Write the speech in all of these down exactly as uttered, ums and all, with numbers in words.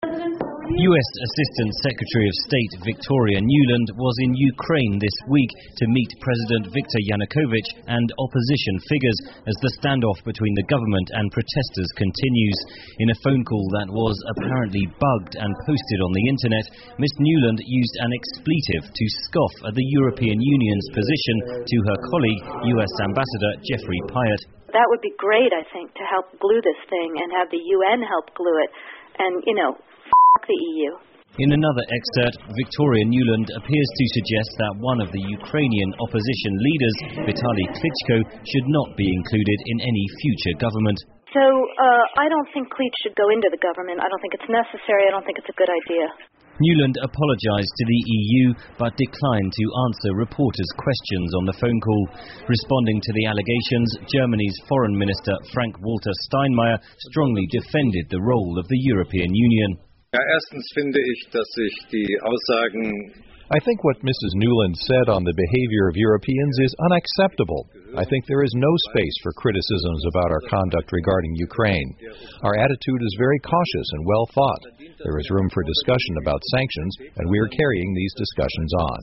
U S Assistant Secretary of State Victoria Nuland was in Ukraine this week to meet President Viktor Yanukovych and opposition figures as the standoff between the government and protesters continues. In a phone call that was apparently bugged and posted on the internet, Miz Nuland used an expletive to scoff at the European Union's position to her colleague, U S Ambassador Jeffrey Pyatt. That would be great, I think, to help glue this thing and have the U N help glue it. And, you know, f*** the E U. In another excerpt, Victoria Nuland appears to suggest that one of the Ukrainian opposition leaders, Vitaly Klitschko, should not be included in any future government. So, uh, I don't think Klitsch should go into the government. I don't think it's necessary. I don't think it's a good idea. Nuland apologised to the E U, but declined to answer reporters' questions on the phone call. Responding to the allegations, Germany's Foreign Minister Frank-Walter Steinmeier strongly defended the role of the European Union. Ja, erstens finde ich, dass sich die Aussagen I think what Missus Nuland said on the behavior of Europeans is unacceptable. I think there is no space for criticisms about our conduct regarding Ukraine. Our attitude is very cautious and well thought. There is room for discussion about sanctions, and we are carrying these discussions on.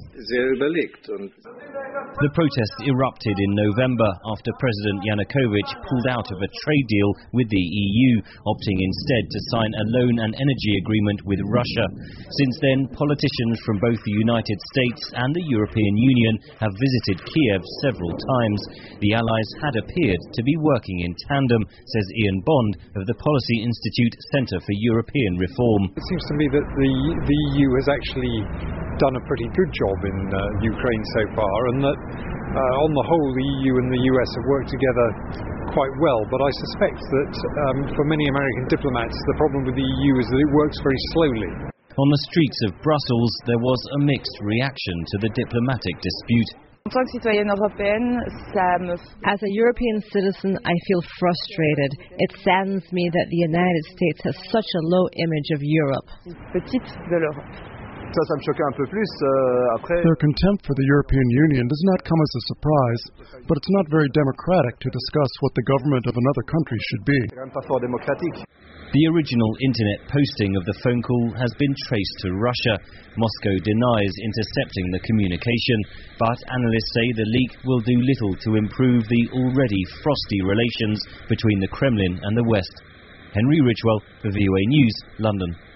The protests erupted in November after President Yanukovych pulled out of a trade deal with the E U, opting instead to sign a loan and energy agreement with Russia. Since then, politicians from both the United States and the European Union have visited Kiev several times. The Allies had appeared to be working in tandem, says Ian Bond of the Policy Institute Centre for European Reform. It seems to me that the, the E U has actually done a pretty good job in uh, Ukraine so far, and that uh, on the whole the E U and the U S have worked together quite well, but I suspect that um, for many American diplomats the problem with the E U is that it works very slowly. On the streets of Brussels, there was a mixed reaction to the diplomatic dispute. As a European citizen, I feel frustrated. It saddens me that the United States has such a low image of Europe. Their contempt for the European Union does not come as a surprise, but it's not very democratic to discuss what the government of another country should be. The original internet posting of the phone call has been traced to Russia. Moscow denies intercepting the communication, but analysts say the leak will do little to improve the already frosty relations between the Kremlin and the West. Henry Ridgwell, for V O A News, London.